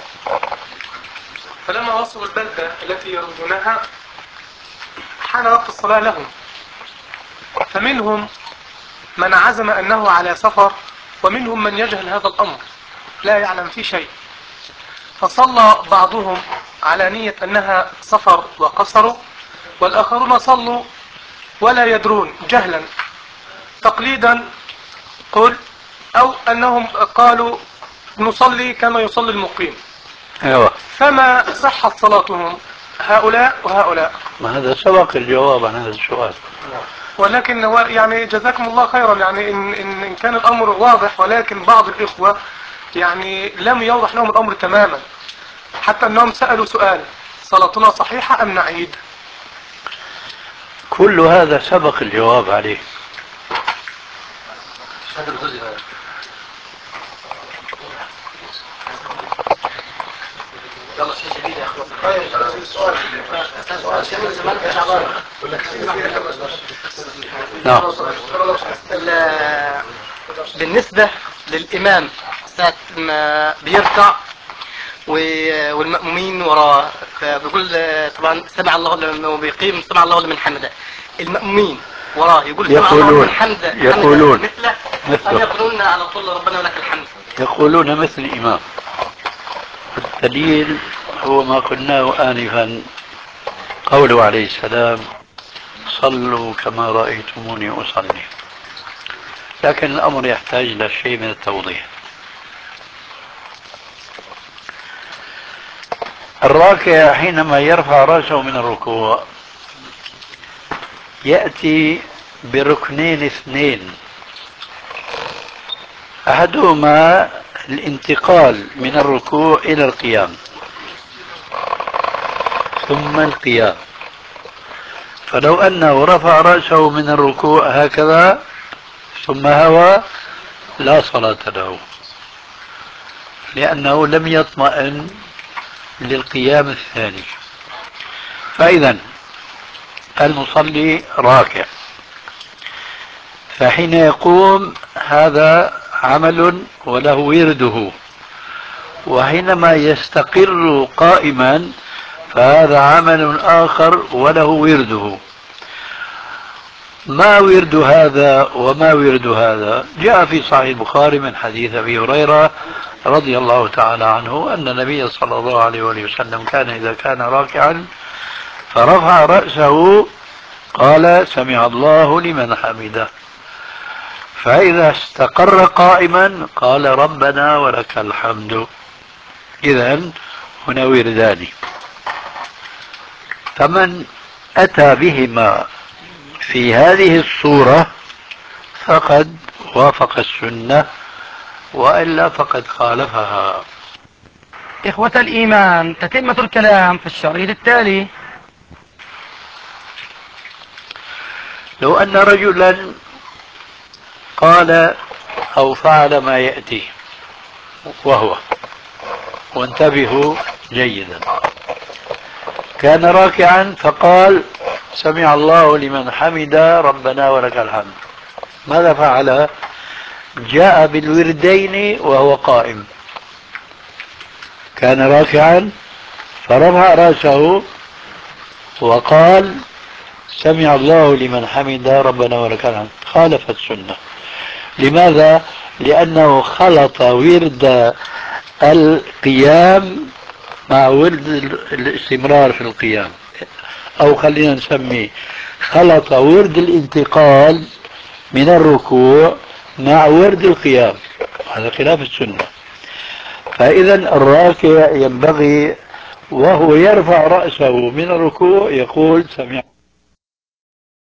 فلما وصلوا البلدة التي يريدونها حان وقت الصلاة لهم، فمنهم من عزم أنه على سفر، ومنهم من يجهل هذا الأمر لا يعلم فيه شيء، فصلى بعضهم على نية أنها سفر وقصروا، والآخرون صلوا ولا يدرون جهلا تقليدا قل، أو أنهم قالوا نصلي كما يصلي المقيم. ايوه، فما صحت صلاتهم هؤلاء وهؤلاء؟ ما هذا سبق الجواب عن هذا السؤال. ولكن هو يعني جزاكم الله خيرا، يعني إن, إن, إن كان الأمر واضح، ولكن بعض الإخوة يعني لم يوضح لهم الأمر تماما، حتى أنهم سألوا سؤال: صلاتنا صحيحة أم نعيد؟ كل هذا سبق الجواب عليه. يلا شيء جديد يا اخوان. طيب سؤال سؤال شامل زمان شعبان ولا نعم. بالنسبة للإمام ساعة ما بيركع والمأمومين وراه، فبيقول طبعا سمع الله لمن بيقيم، سمع الله لمن حمده، المأمومين وراه يقول سمع الله لمن حمده يقولون مثله أم يقولون على طول ربنا ولك الحمد؟ يقولون مثل الإمام. الدليل هو ما قلناه آنفا، قوله عليه السلام: صلوا كما رأيتموني أصلي. لكن الأمر يحتاج إلى شيء من التوضيح. الراكع حينما يرفع رأسه من الركوع يأتي بركنين اثنين، أحدهما الانتقال من الركوع إلى القيام، ثم القيام. فلو أنه رفع رأسه من الركوع هكذا ثم هوى لا صلاة له، لأنه لم يطمئن للقيام الثاني. فإذا المصلي راكع، فحين يقوم هذا عمل وله ورده، وحينما يستقر قائما فهذا عمل آخر وله ورده. ما ورد هذا وما ورد هذا؟ جاء في صحيح البخاري من حديث أبي هريرة رضي الله تعالى عنه أن النبي صلى الله عليه وسلم كان إذا كان راكعا فرفع رأسه قال: سمع الله لمن حمده. فإذا استقر قائما قال: ربنا ولك الحمد. إذن هنا وردان، فمن أتى بهما في هذه الصورة فقد وافق السنة، وإلا فقد خالفها. إخوة الإيمان، تتمة الكلام في الشريط التالي. لو أن رجلا قال أو فعل ما يأتي وهو، وانتبهوا جيدا، كان راكعا فقال: سمع الله لمن حمد ربنا ولك الحمد، ماذا فعل؟ جاء بالوردين وهو قائم. كان راكعا فرفع رأسه وقال: سمع الله لمن حمد ربنا ولك الحمد، خالف السنة. لماذا؟ لأنه خلط ورد القيام مع ورد الاستمرار في القيام، أو خلينا نسميه خلط ورد الانتقال من الركوع مع ورد القيام، هذا خلاف السنة. فإذا الراكع ينبغي وهو يرفع رأسه من الركوع يقول: سمع